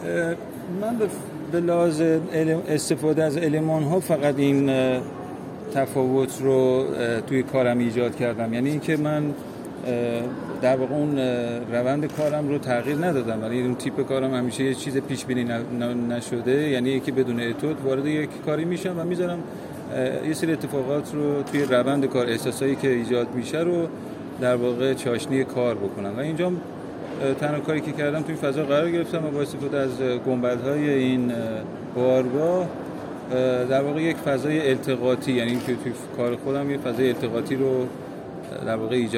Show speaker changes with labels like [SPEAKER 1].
[SPEAKER 1] من به لحاظ استفاده از المان‌ها فقط این تفاوت رو توی کارم ایجاد کردم، یعنی اینکه من در واقع اون روند کارم رو تغییر ندادم، ولی اون تیپ کارم همیشه یه چیز پیش بینی نشده، یعنی یکی بدون اتود وارد یک کاری میشم و میذارم یه سری اتفاقات رو توی روند کار، احساسایی که ایجاد میشه رو در واقع چاشنی کار بکنم و اینجا تنها کاری که کردم توی فضا قرار گرفتم و با استفاده از گنبدهای این بارگاه در واقع یک فضای التقاطی، یعنی که توی کار خودم یه فضای التقاطی رو در واقع ایجاد